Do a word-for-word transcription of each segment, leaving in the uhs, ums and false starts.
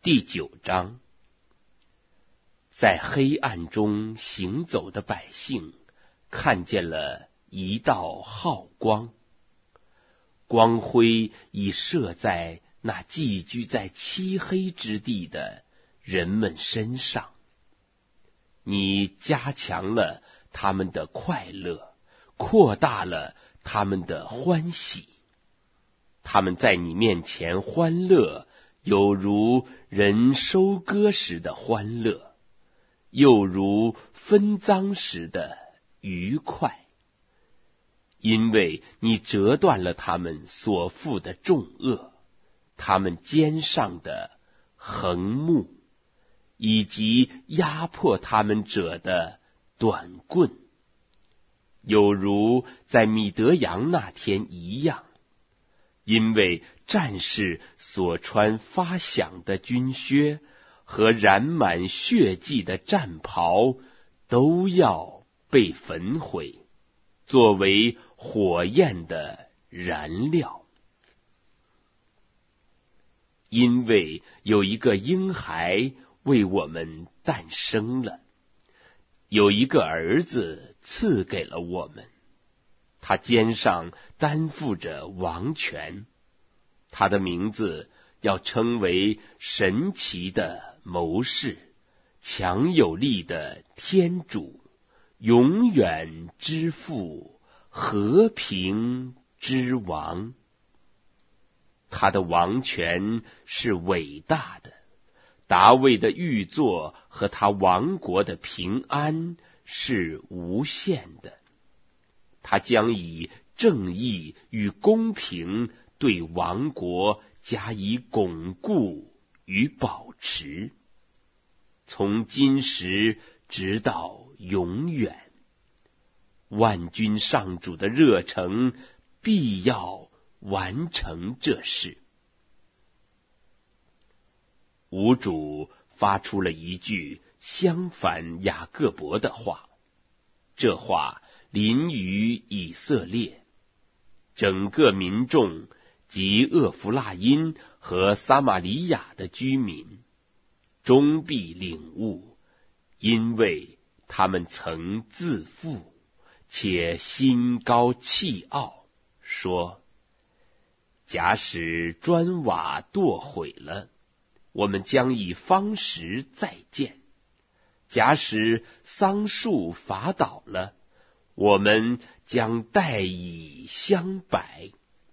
第九章，在黑暗中行走的百姓看见了一道浩光，光辉已射在那寄居在漆黑之地的人们身上。你加强了他们的快乐，扩大了他们的欢喜。他们在你面前欢乐，有如人收割时的欢乐，又如分赃时的愉快。因为你折断了他们所负的重恶，他们肩上的横木，以及压迫他们者的短棍，有如在米德扬那天一样。因为战士所穿发响的军靴和染满血迹的战袍都要被焚毁，作为火焰的燃料。因为有一个婴孩为我们诞生了，有一个儿子赐给了我们，他肩上担负着王权，他的名字要称为神奇的谋士，强有力的天主，永远之父，和平之王。他的王权是伟大的，大卫的御座和他王国的平安是无限的。他将以正义与公平对王国加以巩固与保持，从今时直到永远。万军上主的热诚必要完成这事。吾主发出了一句相反雅各伯的话，这话临于以色列，整个民众及厄弗拉因和撒玛利亚的居民终必领悟，因为他们曾自负，且心高气傲，说：假使砖瓦堕毁了，我们将以方石再建；假使桑树伐倒了，我们将代以相摆。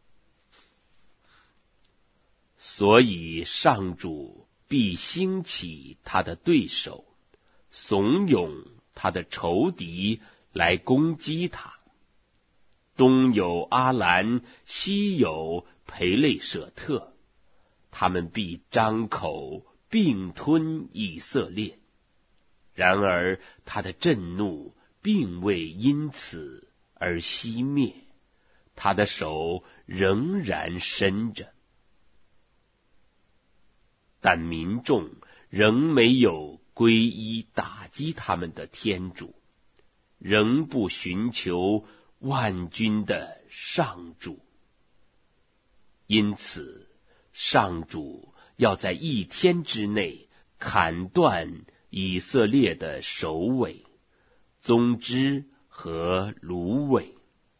所以上主必兴起他的对手，怂恿他的仇敌来攻击他。东有阿兰，西有培类舍特，他们必张口并吞以色列。然而他的震怒并未因此而熄灭，他的手仍然伸着。但民众仍没有皈依打击他们的天主，仍不寻求万军的上主。因此上主要在一天之内砍断以色列的首尾、宗枝和芦苇。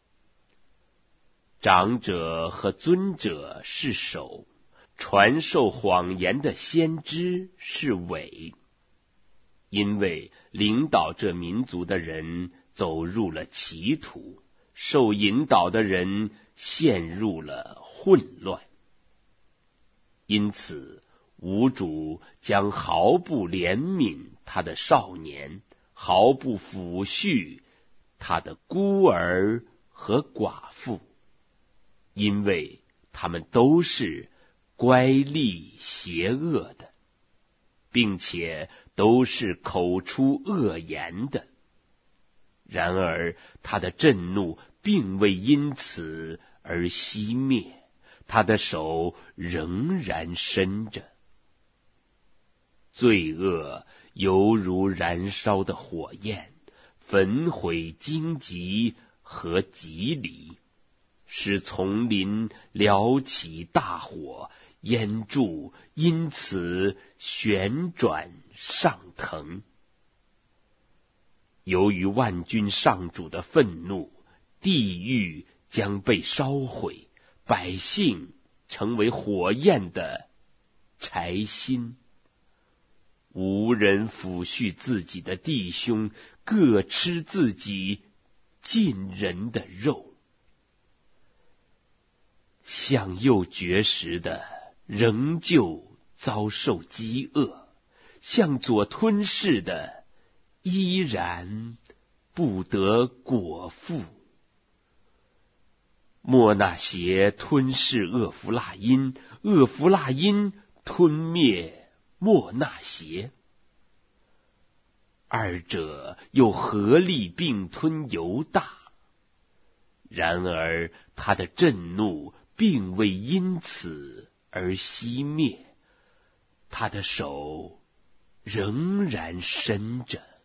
长者和尊者是首，传授谎言的先知是尾。因为领导这民族的人走入了歧途，受引导的人陷入了混乱。因此吾主将毫不怜悯他的少年，毫不抚恤他的孤儿和寡妇，因为他们都是乖戾邪恶的，并且都是口出恶言的。然而他的震怒并未因此而熄灭，他的手仍然伸着。罪恶犹如燃烧的火焰，焚毁荆棘和棘藜，使丛林燎起大火， 烟柱因此旋转上腾。由于万军上主的愤怒，地狱将被烧毁，百姓成为火焰的柴薪。无人抚恤自己的弟兄，各吃自己近人的肉。向右绝食的仍旧遭受饥饿，向左吞噬的依然不得果腹。莫那邪吞噬厄弗辣因，厄弗辣因吞灭莫那邪，二者又合力并吞犹大。然而他的震怒并未因此而熄灭，他的手仍然伸着。